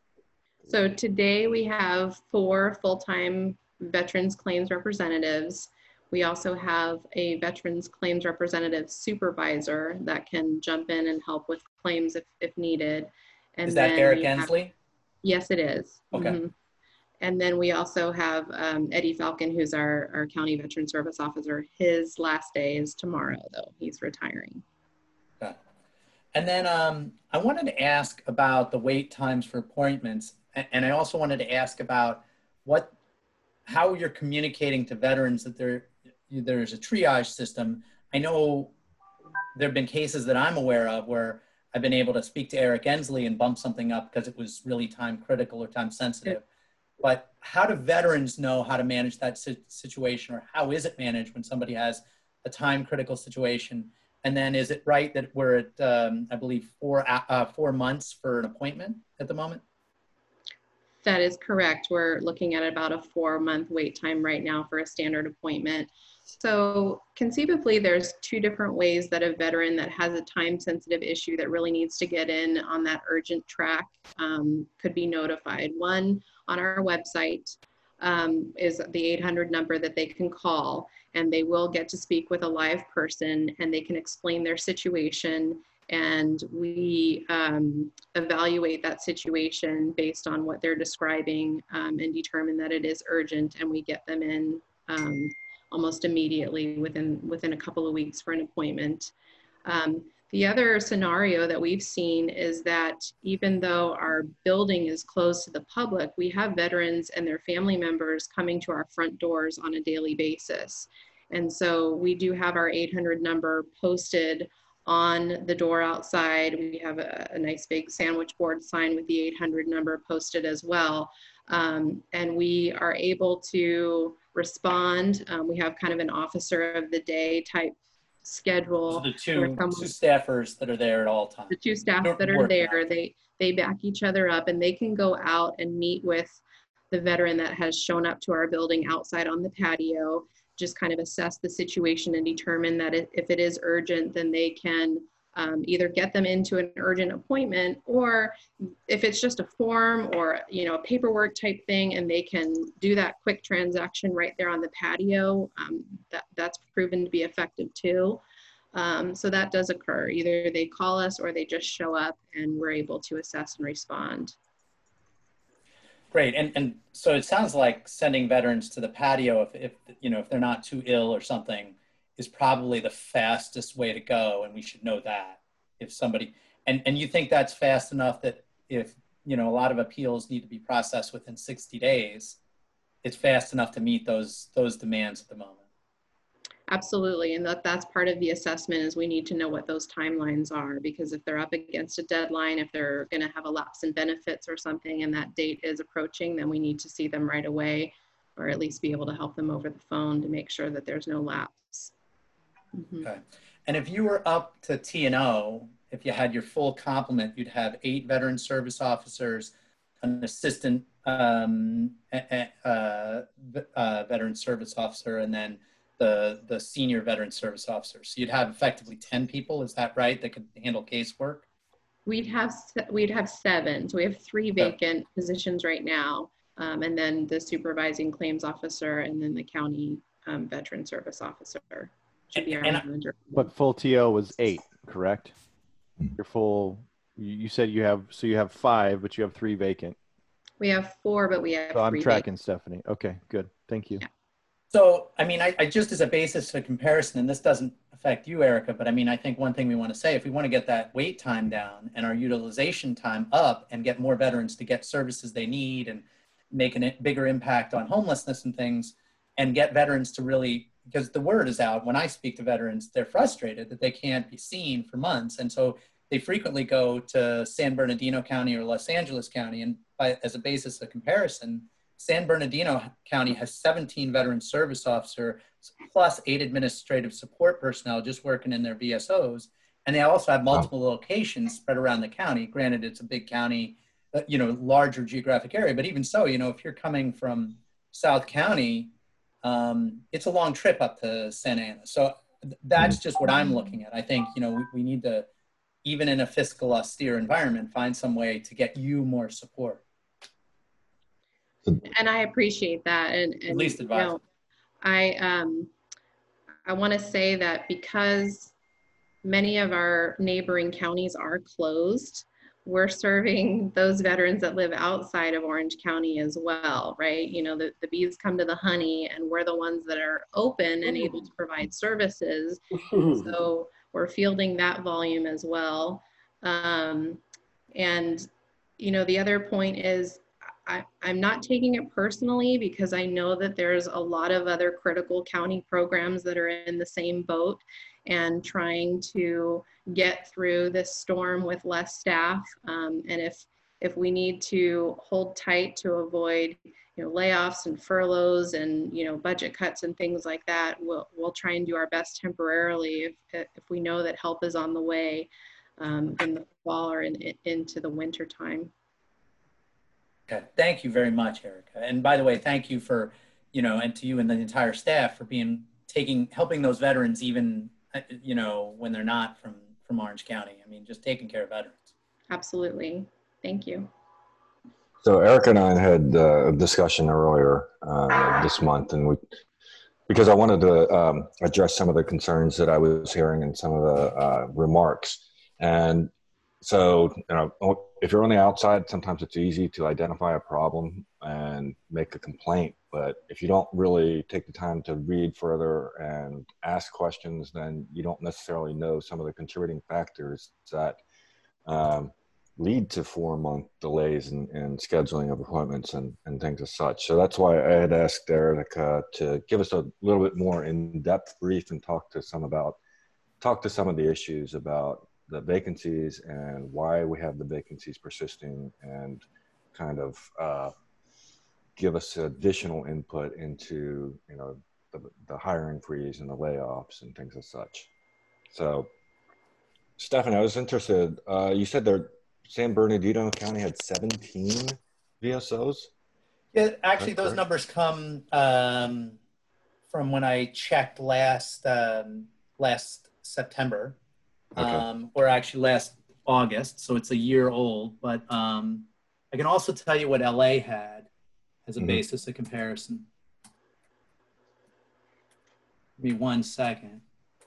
[SPEAKER 8] So today we have four full-time veterans claims representatives. We also have a veterans claims representative supervisor that can jump in and help with claims if, if needed. And
[SPEAKER 5] is that
[SPEAKER 8] then
[SPEAKER 5] Eric
[SPEAKER 8] have,
[SPEAKER 5] Ensley?
[SPEAKER 8] Yes, it is.
[SPEAKER 5] Okay.
[SPEAKER 8] Mm-hmm. And then we also have um, Eddie Falcon, who's our, our county veteran service officer. His last day is tomorrow, though. He's retiring.
[SPEAKER 5] Okay. And then um, I wanted to ask about the wait times for appointments. And I also wanted to ask about what, how you're communicating to veterans that there, there's a triage system. I know there have been cases that I'm aware of where I've been able to speak to Eric Ensley and bump something up because it was really time critical or time sensitive. But how do veterans know how to manage that situation, or how is it managed when somebody has a time critical situation? And then is it right that we're at, um, I believe, four, uh, four months for an appointment at the moment?
[SPEAKER 8] That is correct. We're looking at about a four month wait time right now for a standard appointment. So conceivably, there's two different ways that a veteran that has a time sensitive issue that really needs to get in on that urgent track um, could be notified. One, on our website um, is the eight hundred number that they can call, and they will get to speak with a live person, and they can explain their situation, and we um, evaluate that situation based on what they're describing um, and determine that it is urgent, and we get them in um, almost immediately within within a couple of weeks for an appointment. Um, the other scenario that we've seen is that even though our building is closed to the public, we have veterans and their family members coming to our front doors on a daily basis. And so we do have our eight hundred number posted on the door outside. We have a, a nice big sandwich board sign with the eight hundred number posted as well. Um, and we are able to respond. Um, we have kind of an officer of the day type schedule.
[SPEAKER 5] So the two, two staffers that are there at all times.
[SPEAKER 8] The two staff that are there, they, they back each other up, and they can go out and meet with the veteran that has shown up to our building outside on the patio, just kind of assess the situation and determine that if it is urgent, then they can um, either get them into an urgent appointment, or if it's just a form or, you know, a paperwork type thing, and they can do that quick transaction right there on the patio, um, that, that's proven to be effective too. Um, so that does occur. Either they call us or they just show up, and we're able to assess and respond.
[SPEAKER 5] Great. And, and so it sounds like sending veterans to the patio, if, if, you know, if they're not too ill or something, is probably the fastest way to go. And we should know that if somebody, and, and you think that's fast enough that if, you know, a lot of appeals need to be processed within sixty days, it's fast enough to meet those, those demands at the moment.
[SPEAKER 8] Absolutely. And that, that's part of the assessment, is we need to know what those timelines are, because if they're up against a deadline, if they're going to have a lapse in benefits or something, and that date is approaching, then we need to see them right away, or at least be able to help them over the phone to make sure that there's no lapse. Mm-hmm. Okay.
[SPEAKER 5] And if you were up to T and O, if you had your full complement, you'd have eight veteran service officers, an assistant um, uh, uh, veteran service officer, and then the, the senior veteran service officer. So you'd have effectively ten people, is that right, that could handle casework?
[SPEAKER 8] We'd have, we'd have seven. So we have three vacant oh. positions right now. um, and then the supervising claims officer, and then the county um, veteran service officer should be our
[SPEAKER 5] And-
[SPEAKER 8] manager.
[SPEAKER 3] But full T O was eight, correct? Your full, you you said you have, so you have five, but you have three vacant.
[SPEAKER 8] We have four, but we have
[SPEAKER 3] So I'm
[SPEAKER 8] three.
[SPEAKER 3] tracking Stephanie. Okay, good. Thank you.
[SPEAKER 8] Yeah.
[SPEAKER 5] So, I mean, I, I just as a basis for comparison, and this doesn't affect you, Erica, but I mean, I think one thing we want to say, if we want to get that wait time down and our utilization time up and get more veterans to get services they need and make a bigger impact on homelessness and things, and get veterans to really, because the word is out, when I speak to veterans, they're frustrated that they can't be seen for months. And so they frequently go to San Bernardino County or Los Angeles County. And by, as a basis of comparison, San Bernardino County has seventeen veteran service officers plus eight administrative support personnel just working in their V S Os. And they also have multiple wow. locations spread around the county. Granted, it's a big county, uh, you know, larger geographic area, but even so, you know, if you're coming from South County, um, it's a long trip up to Santa Ana. So that's just what I'm looking at. I think, you know, we, we need to, even in a fiscal austere environment, find some way to get you more support.
[SPEAKER 8] And I appreciate that. And, and
[SPEAKER 5] at least advise.
[SPEAKER 8] You know, I, um, I want to say that because many of our neighboring counties are closed, we're serving those veterans that live outside of Orange County as well, right? You know, the, the bees come to the honey, and we're the ones that are open and able to provide services. So we're fielding that volume as well. Um, and, you know, the other point is, I, I'm not taking it personally because I know that there's a lot of other critical county programs that are in the same boat and trying to get through this storm with less staff. Um, and if if we need to hold tight to avoid, you know, layoffs and furloughs and, you know, budget cuts and things like that, we'll we'll try and do our best temporarily if if we know that help is on the way um, in the fall or in, in, into the winter time.
[SPEAKER 5] Okay, thank you very much, Erica. And by the way, thank you for, you know, and to you and the entire staff for being, taking, helping those veterans even, you know, when they're not from, from Orange County. I mean, just taking care of veterans.
[SPEAKER 8] Absolutely. Thank you.
[SPEAKER 1] So Erica and I had uh, a discussion earlier uh, this month, and we, because I wanted to um, address some of the concerns that I was hearing in some of the uh, remarks. And so, you know, if you're on the outside, sometimes it's easy to identify a problem and make a complaint. But if you don't really take the time to read further and ask questions, then you don't necessarily know some of the contributing factors that um, lead to four-month delays in, in scheduling of appointments and, and things as such. So that's why I had asked Erica to give us a little bit more in-depth brief and talk to some about, talk to some of the issues about the vacancies and why we have the vacancies persisting, and kind of uh, give us additional input into, you know, the, the hiring freeze and the layoffs and things as such. So, Stephanie, I was interested, uh, you said there San Bernardino County had seventeen V S Os?
[SPEAKER 5] Yeah, actually,
[SPEAKER 1] That's
[SPEAKER 5] those
[SPEAKER 1] correct.
[SPEAKER 5] numbers come um, from when I checked last um, last September.
[SPEAKER 1] Okay.
[SPEAKER 5] Um, or actually last August, so it's a year old. But um, I can also tell you what L A had as a mm-hmm. basis of comparison. Give me one second.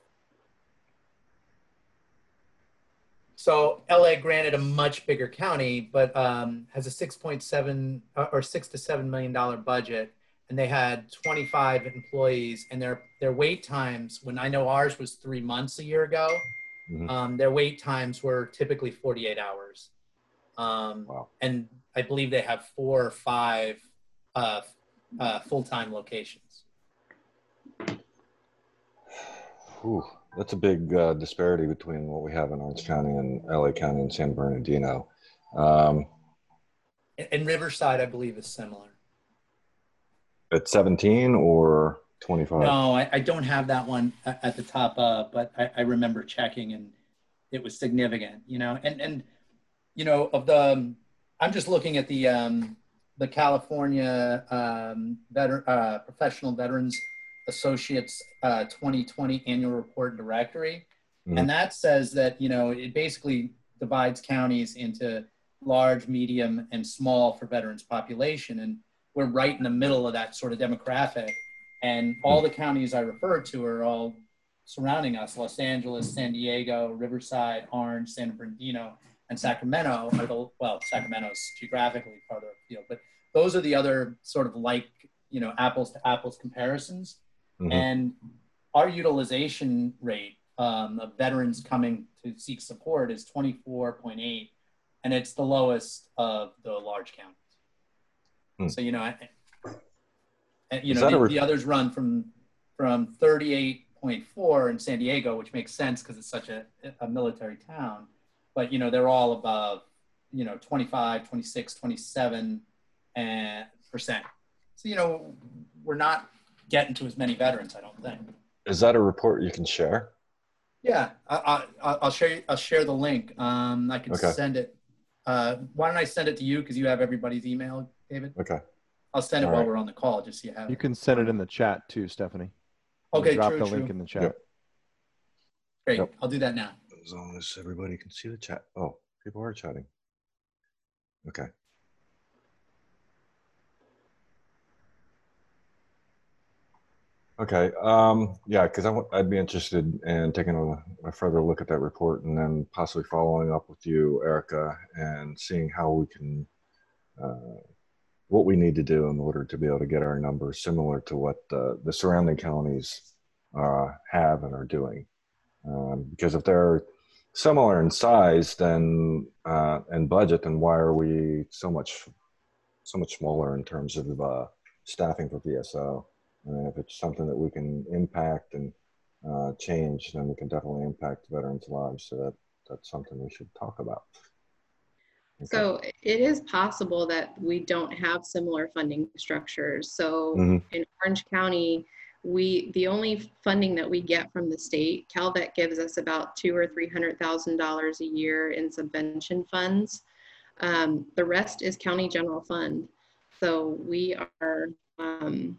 [SPEAKER 5] So L A, granted, a much bigger county, but um, has a six point seven or six to seven million dollar budget, and they had twenty-five employees, and their their wait times, when I know ours was three months a year ago. Mm-hmm. Um, their wait times were typically forty-eight hours. Um, wow. And I believe they have four or five uh, uh, full-time locations.
[SPEAKER 1] Whew, that's a big uh, disparity between what we have in Orange County and L A County and San Bernardino. Um,
[SPEAKER 5] and Riverside, I believe, is similar.
[SPEAKER 1] At seventeen or twenty-five?
[SPEAKER 5] No, I, I don't have that one at the top, uh, but I, I remember checking, and it was significant, you know, and, and, you know, of the, um, I'm just looking at the, um, the California um, veteran, uh, Professional Veterans Associates uh, twenty twenty Annual Report Directory. Mm-hmm. And that says that, you know, it basically divides counties into large, medium, and small for veterans population. And we're right in the middle of that sort of demographic. And all the counties I referred to are all surrounding us: Los Angeles, San Diego, Riverside, Orange, San Bernardino, and Sacramento are the, well, Sacramento's geographically farther afield, but those are the other sort of like, you know, apples to apples comparisons. Mm-hmm. And our utilization rate um, of veterans coming to seek support is twenty-four point eight, and it's the lowest of the large counties. Hmm. So, you know, I, and, you know, the, the others run from from thirty-eight point four in San Diego, which makes sense because it's such a, a military town. But, you know, they're all above, you know, twenty-five, twenty-six, twenty-seven and percent. So, you know, we're not getting to as many veterans, I don't think.
[SPEAKER 1] Is that a report you can share?
[SPEAKER 5] Yeah, I, I, I'll share. You, I'll share the link. Um, I can okay. send it. Uh, why don't I send it to you because you have everybody's email, David?
[SPEAKER 1] Okay.
[SPEAKER 5] I'll send it
[SPEAKER 1] All
[SPEAKER 5] while
[SPEAKER 1] right.
[SPEAKER 5] we're on the call, just so you have
[SPEAKER 3] You
[SPEAKER 5] it.
[SPEAKER 3] can send it in the chat too, Stephanie.
[SPEAKER 5] Okay,
[SPEAKER 3] drop
[SPEAKER 5] true,
[SPEAKER 3] the
[SPEAKER 5] true.
[SPEAKER 3] link in the chat.
[SPEAKER 1] Yep.
[SPEAKER 5] Great,
[SPEAKER 1] Yep.
[SPEAKER 5] I'll do that now.
[SPEAKER 1] As long as everybody can see the chat. Oh, people are chatting. Okay. Okay. Um, yeah, because I'd be interested in taking a, a further look at that report and then possibly following up with you, Erica, and seeing how we can, uh, what we need to do in order to be able to get our numbers similar to what uh, the surrounding counties uh, have and are doing. Um, because if they're similar in size then uh, and budget, then why are we so much so much smaller in terms of uh, staffing for V S O? And if it's something that we can impact and uh, change, then we can definitely impact veterans' lives. So that that's something we should talk about. Okay.
[SPEAKER 8] So it is possible that we don't have similar funding structures. So mm-hmm. in Orange County, we the only funding that we get from the state, CalVet gives us about two or three hundred thousand dollars a year in subvention funds. Um, the rest is county general fund. So we are um,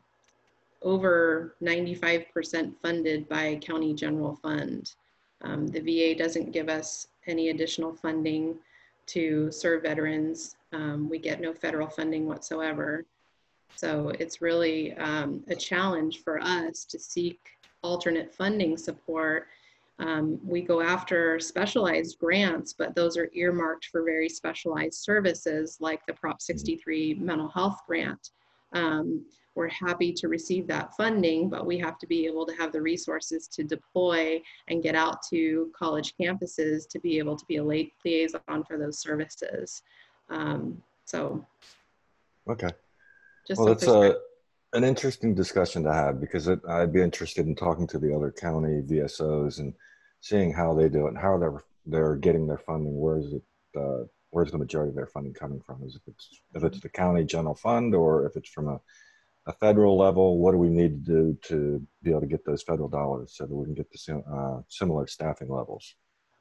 [SPEAKER 8] over ninety-five percent funded by county general fund. Um, the V A doesn't give us any additional funding to serve veterans. Um, we get no federal funding whatsoever. So it's really um, a challenge for us to seek alternate funding support. Um, we go after specialized grants, but those are earmarked for very specialized services like the Prop sixty-three mental health grant. Um, we're happy to receive that funding, but we have to be able to have the resources to deploy and get out to college campuses to be able to be a late liaison for those services. Um, so.
[SPEAKER 1] Okay.
[SPEAKER 8] Just
[SPEAKER 1] well, it's a, an interesting discussion to have because it, I'd be interested in talking to the other county V S Os and seeing how they do it and how they're they're getting their funding. Where is it? Uh, where's the majority of their funding coming from? Is if it's if it's the county general fund or if it's from a, a federal level? What do we need to do to be able to get those federal dollars so that we can get the uh, similar staffing levels?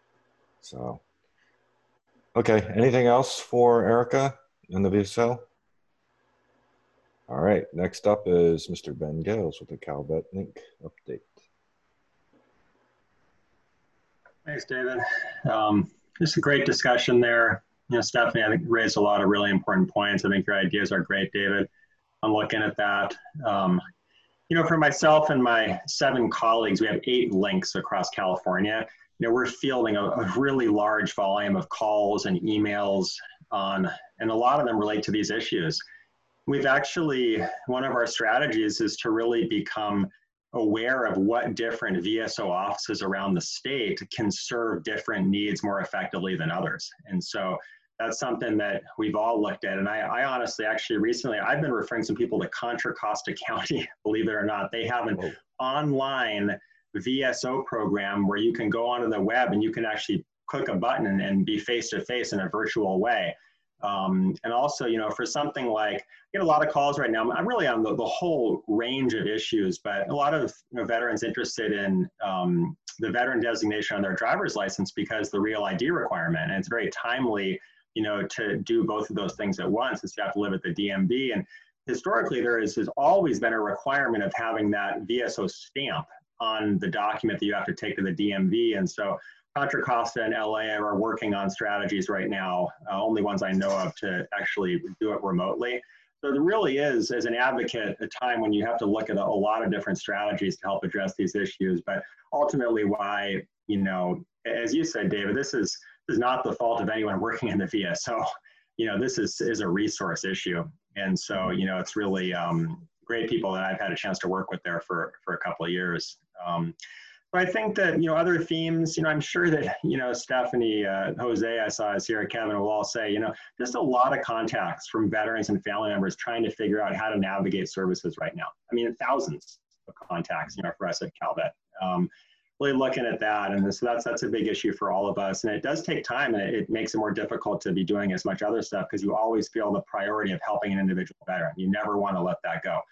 [SPEAKER 1] So, okay. Anything else for Erica in the V S O? All right, next up is Mister Ben Gales with the CalVet Link update.
[SPEAKER 9] Thanks, David. Um, just a great discussion there. You know, Stephanie, I think raised a lot of really important points. I think your ideas are great, David. I'm looking at that. Um, you know, for myself and my seven colleagues, we have eight links across California. You know, we're fielding a, a really large volume of calls and emails on, and a lot of them relate to these issues. We've actually, one of our strategies is to really become aware of what different V S O offices around the state can serve different needs more effectively than others. And so that's something that we've all looked at. And I, I honestly, actually recently, I've been referring some people to Contra Costa County, believe it or not. They have an oh. online V S O program where you can go onto the web and you can actually click a button and, and be face-to-face in a virtual way. Um, and also, you know, for something like, I get a lot of calls right now. I'm really on the, the whole range of issues, but a lot of you know, veterans interested in um, the veteran designation on their driver's license because the real I D requirement, and it's very timely, you know, to do both of those things at once since you have to live at the D M V. And historically, there is, has always been a requirement of having that V S O stamp on the document that you have to take to the D M V. And so Contra Costa and L A are working on strategies right now, uh, only ones I know of to actually do it remotely. So there really is, as an advocate, a time when you have to look at a, a lot of different strategies to help address these issues. But ultimately why, you know, as you said, David, this is, this is not the fault of anyone working in the V S O. You know, this is, is a resource issue. And so, you know, it's really um, great people that I've had a chance to work with there for, for a couple of years. Um, But I think that, you know, other themes, you know, I'm sure that, you know, Stephanie, uh, Jose, I saw is here, Kevin will all say, you know, just a lot of contacts from veterans and family members trying to figure out how to navigate services right now. I mean, thousands of contacts, you know, for us at Calvet. Um, really looking at that. And so that's, that's a big issue for all of us. And it does take time, and it, it makes it more difficult to be doing as much other stuff because you always feel the priority of helping an individual veteran. You never want to let that go.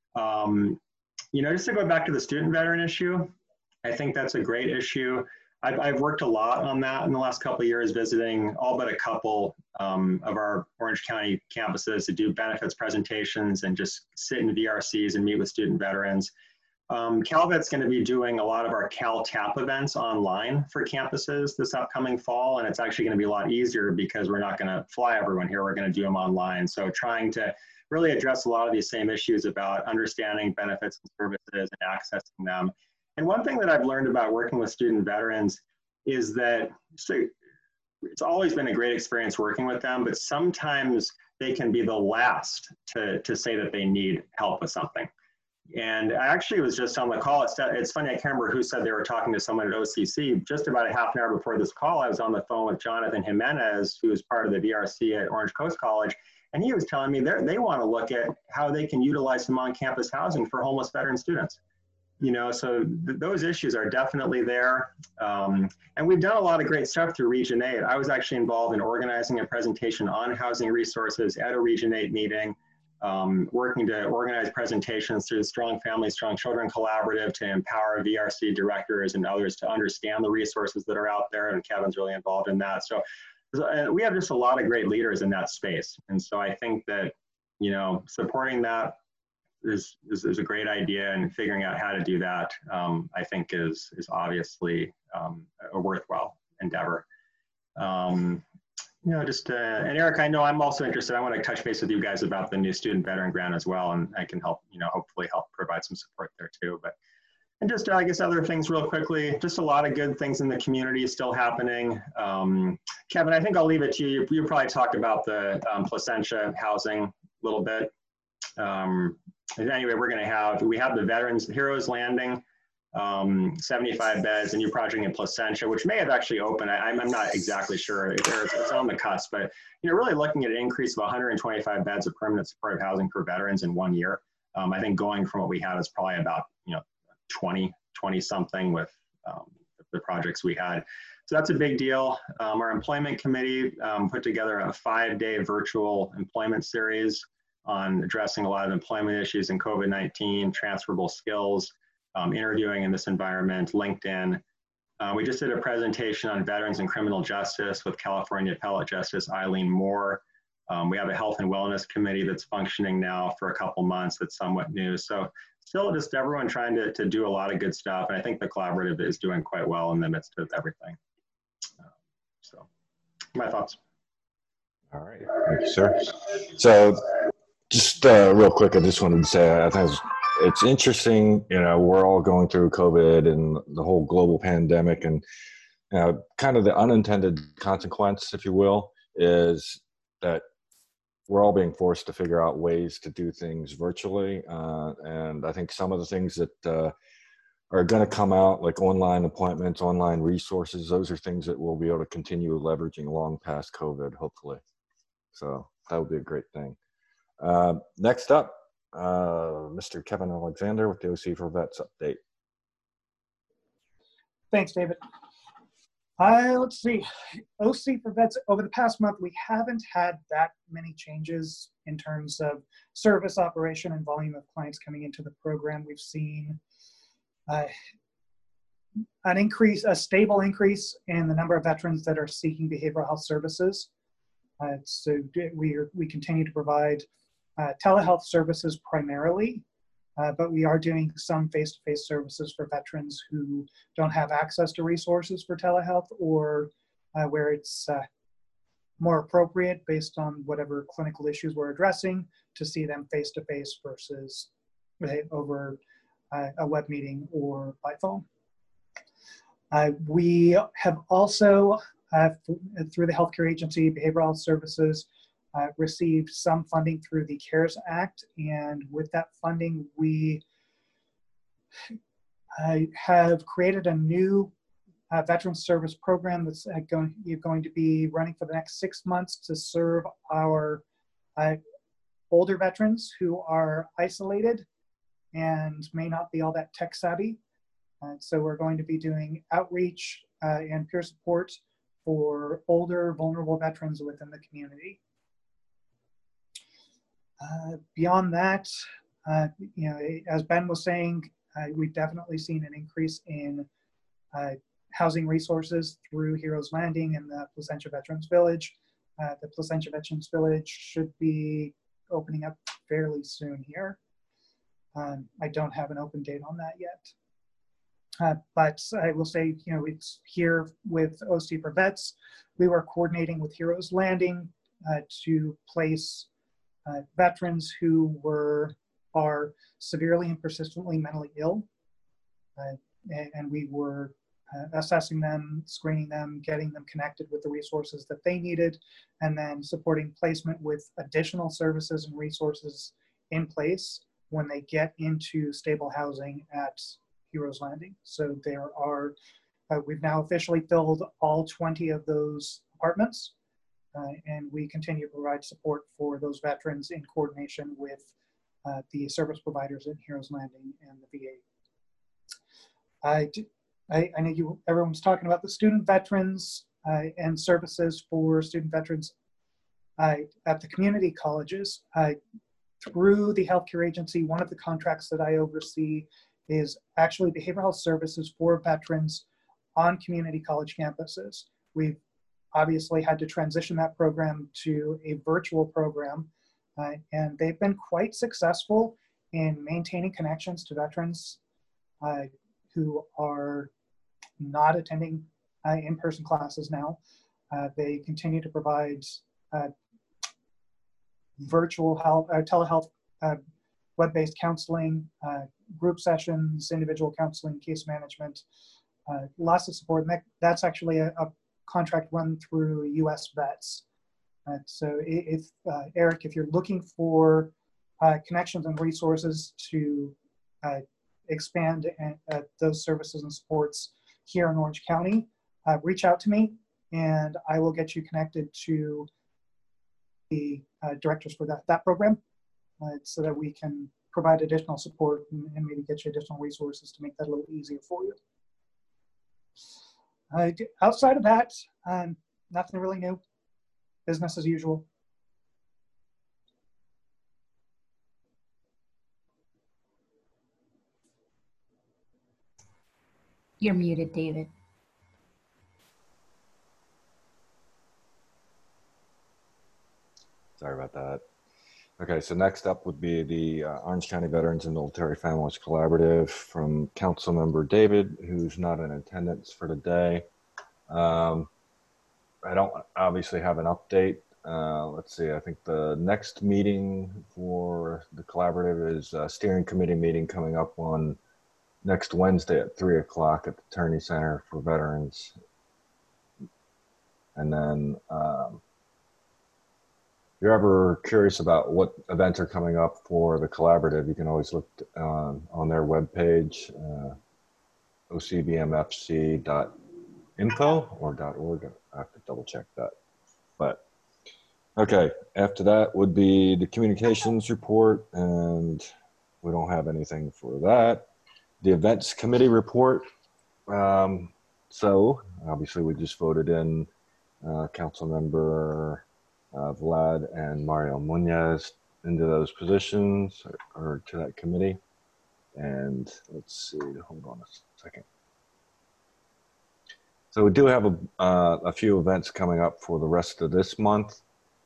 [SPEAKER 9] Um, you know, just to go back to the student veteran issue, I think that's a great issue. I've, I've worked a lot on that in the last couple of years, visiting all but a couple um, of our Orange County campuses to do benefits presentations and just sit in V R Cs and meet with student veterans. Um, Calvet's going to be doing a lot of our CalTap events online for campuses this upcoming fall, and it's actually going to be a lot easier because we're not going to fly everyone here. We're going to do them online. So trying to really address a lot of these same issues about understanding benefits and services and accessing them. And one thing that I've learned about working with student veterans is that so it's always been a great experience working with them, but sometimes they can be the last to, to say that they need help with something. And I actually was just on the call. It's, it's funny, I can't remember who said they were talking to someone at O C C. Just about a half an hour before this call, I was on the phone with Jonathan Jimenez, who is part of the V R C at Orange Coast College. And he was telling me they want to look at how they can utilize some on-campus housing for homeless veteran students. You know, so th those issues are definitely there. Um, and we've done a lot of great stuff through Region eight. I was actually involved in organizing a presentation on housing resources at a Region eight meeting, um, working to organize presentations through the Strong Families, Strong Children Collaborative to empower V R C directors and others to understand the resources that are out there. And Kevin's really involved in that. So uh, we have just a lot of great leaders in that space. And so I think that, you know, supporting that Is, is, is a great idea, and figuring out how to do that, um, I think is, is obviously um, a worthwhile endeavor. Um, you know, just, uh, and Eric, I know I'm also interested. I want to touch base with you guys about the new student veteran grant as well, and I can help, you know, hopefully help provide some support there too. But, and just, uh, I guess, other things real quickly, just a lot of good things in the community still happening. Um, Kevin, I think I'll leave it to you. You probably talked about the um, Placentia housing a little bit. Um, Anyway, we're going to have, we have the Veterans Heroes Landing, um, seventy-five beds, a new project in Placentia, which may have actually opened. I, I'm, I'm not exactly sure. It's, it's on the cusp, but, you know, really looking at an increase of one hundred twenty-five beds of permanent supportive housing for veterans in one year. Um, I think going from what we had is probably about, you know, twenty, twenty something with um, the projects we had. So that's a big deal. Um, our employment committee um, put together a five-day virtual employment series on addressing a lot of employment issues in COVID nineteen, transferable skills, um, interviewing in this environment, LinkedIn. Uh, we just did a presentation on veterans and criminal justice with California Appellate Justice Eileen Moore. Um, we have a health and wellness committee that's functioning now for a couple months that's somewhat new. So still just everyone trying to, to do a lot of good stuff. And I think the collaborative is doing quite well in the midst of everything. Uh, so my thoughts.
[SPEAKER 1] All right, thank you, sir. So just uh, real quick, I just wanted to say, I think it's, it's interesting, you know, we're all going through COVID and the whole global pandemic, and, you know, kind of the unintended consequence, if you will, is that we're all being forced to figure out ways to do things virtually. Uh, and I think some of the things that uh, are going to come out, like online appointments, online resources, those are things that we'll be able to continue leveraging long past COVID, hopefully. So that would be a great thing. Uh, next up, uh, Mister Kevin Alexander with the O C for Vets update.
[SPEAKER 10] Thanks, David. Uh, let's see. O C for Vets, over the past month, we haven't had that many changes in terms of service operation and volume of clients coming into the program. We've seen uh, an increase, a stable increase in the number of veterans that are seeking behavioral health services. Uh, so we, are, we continue to provide Uh, telehealth services primarily, uh, but we are doing some face-to-face services for veterans who don't have access to resources for telehealth, or uh, where it's uh, more appropriate based on whatever clinical issues we're addressing to see them face to face versus right, over uh, a web meeting or by phone. Uh, we have also, uh, through the Healthcare Agency, Behavioral Health Services, uh, received some funding through the CARES Act. And with that funding, we uh, have created a new uh, Veterans Service program that's uh, going, going to be running for the next six months to serve our uh, older veterans who are isolated and may not be all that tech savvy. Uh, so we're going to be doing outreach uh, and peer support for older, vulnerable veterans within the community. Uh, beyond that, uh, you know, as Ben was saying, uh, we've definitely seen an increase in uh, housing resources through Heroes Landing and the Placentia Veterans Village. Uh, the Placentia Veterans Village should be opening up fairly soon here. Um, I don't have an open date on that yet. Uh, but I will say, you know, it's here with O C for Vets. We were coordinating with Heroes Landing uh, to place uh, veterans who were are severely and persistently mentally ill, uh, and, and we were uh, assessing them, screening them, getting them connected with the resources that they needed, and then supporting placement with additional services and resources in place when they get into stable housing at Heroes Landing. So there are, uh, we've now officially filled all twenty of those apartments, uh, and we continue to provide support for those veterans in coordination with uh, the service providers at Heroes Landing and the V A. I, do, I, I know you, everyone's talking about the student veterans uh, and services for student veterans uh, at the community colleges. Uh, through the Healthcare Agency, one of the contracts that I oversee is actually behavioral health services for veterans on community college campuses. We've obviously had to transition that program to a virtual program, uh, and they've been quite successful in maintaining connections to veterans uh, who are not attending uh, in-person classes now. Uh, they continue to provide uh, virtual health, uh, telehealth, uh, web-based counseling, uh, group sessions, individual counseling, case management, uh, lots of support. And that, that's actually a, a contract run through U S Vets. Uh, so if, uh, Eric, if you're looking for uh, connections and resources to uh, expand and, uh, those services and supports here in Orange County, uh, reach out to me and I will get you connected to the uh, directors for that, that program uh, so that we can provide additional support and, and maybe get you additional resources to make that a little easier for you. Uh, outside of that, um, nothing really new. Business as usual.
[SPEAKER 4] You're muted, David.
[SPEAKER 1] Sorry about that. Okay, so next up would be the uh, Orange County Veterans and Military Families Collaborative from Councilmember David, who's not in attendance for today. Um, I don't obviously have an update. Uh, let's see, I think the next meeting for the collaborative is a steering committee meeting coming up on next Wednesday at three o'clock at the Turney Center for Veterans. And then um, if you're ever curious about what events are coming up for the collaborative, you can always look um, on their webpage, uh, O C V M F C dot info or .org. I have to double check that. But okay, after that would be the communications report, and we don't have anything for that. The events committee report. Um, so obviously we just voted in uh, council member uh, Vlad and Mario Munoz into those positions or, or to that committee. And let's see, hold on a second. So we do have a, uh, a few events coming up for the rest of this month.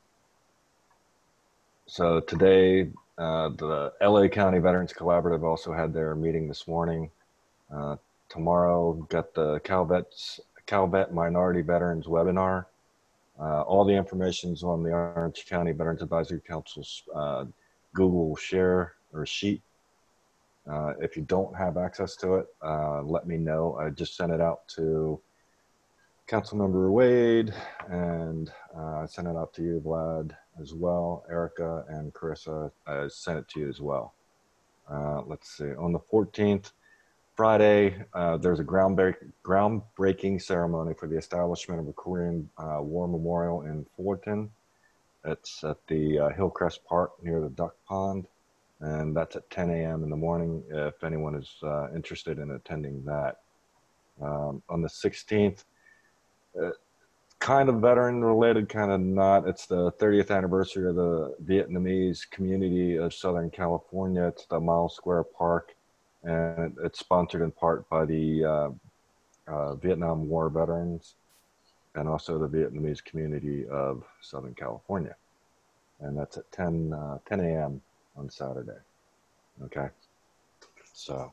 [SPEAKER 1] So today, uh, the L A County Veterans Collaborative also had their meeting this morning. Uh, tomorrow, we've got the CalVets, CalVet Minority Veterans webinar. Uh, all the information's on the Orange County Veterans Advisory Council's uh, Google Share or sheet. Uh, if you don't have access to it, uh, let me know. I just sent it out to Councilmember Wade, and uh, I sent it out to you, Vlad, as well. Erica and Carissa, I sent it to you as well. Uh, let's see, on the fourteenth, Friday, uh, there's a groundbreak, groundbreaking ceremony for the establishment of a Korean uh, War Memorial in Fullerton. It's at the uh, Hillcrest Park near the Duck Pond, and that's at ten A M in the morning if anyone is uh, interested in attending that. Um, on the sixteenth, uh, kind of veteran related, kind of not. It's the thirtieth anniversary of the Vietnamese community of Southern California. It's the Miles Square Park, and it's sponsored in part by the uh, uh, Vietnam War veterans and also the Vietnamese community of Southern California. And that's at ten A M on Saturday. Okay. So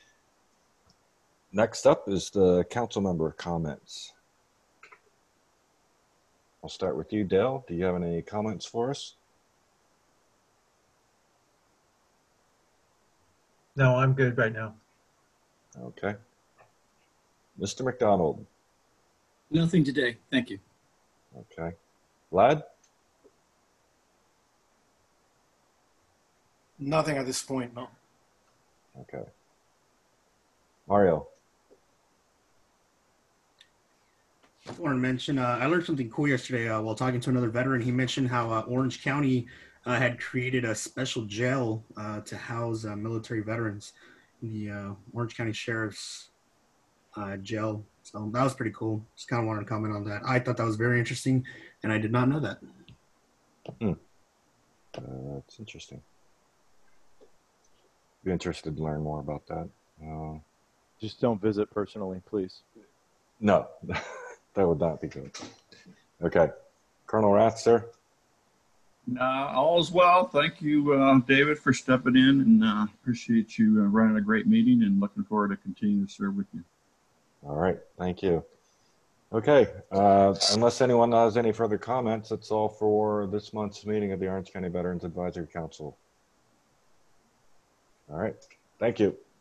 [SPEAKER 1] next up is the council member comments. I'll start with you, Dale. Do you have any comments for us?
[SPEAKER 11] No, I'm good right now.
[SPEAKER 1] Okay. Mister McDonald.
[SPEAKER 12] Nothing today. Thank you.
[SPEAKER 1] Okay. Vlad?
[SPEAKER 2] Nothing at this point, no.
[SPEAKER 1] Okay. Mario?
[SPEAKER 6] I want to mention, uh, I learned something cool yesterday uh, while talking to another veteran. He mentioned how uh, Orange County uh, had created a special jail uh, to house uh, military veterans, the uh, Orange County Sheriff's uh, jail. So that was pretty cool. Just kind of wanted to comment on that. I thought that was very interesting, and I did not know that.
[SPEAKER 1] Hmm. Uh, that's interesting. Be interested to learn more about that. Uh,
[SPEAKER 3] Just don't visit personally, please.
[SPEAKER 1] no. That would not be good. Okay. Colonel Rath, sir?
[SPEAKER 7] Uh, all's well. Thank you, uh, David, for stepping in, and uh, appreciate you uh, running a great meeting, and looking forward to continuing to serve with you.
[SPEAKER 1] All right. Thank you. Okay. Uh, unless anyone has any further comments, that's all for this month's meeting of the Orange County Veterans Advisory Council. All right. Thank you.